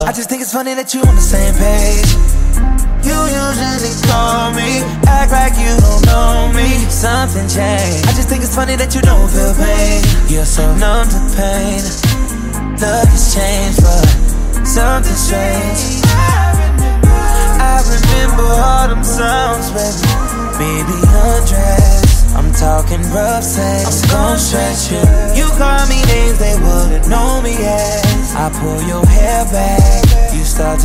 I just think it's funny that you on the same page. You usually call me, act like you don't know me. Something changed. I just think it's funny that you don't feel pain. You're so numb to pain. Love has changed, but something strange. I remember autumn sounds, baby, undress. I'm talking rough sex, I'm gon' stretch you. You call me names they wouldn't know me as. I pull your hair back, you start to